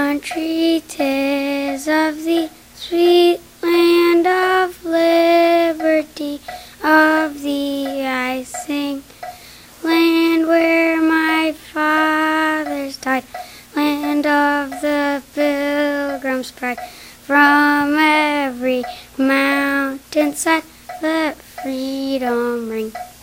country 'tis, of the sweet land of liberty, of thee I sing. Land where my fathers died, land of the Pilgrim's pride. From every mountain side let freedom ring.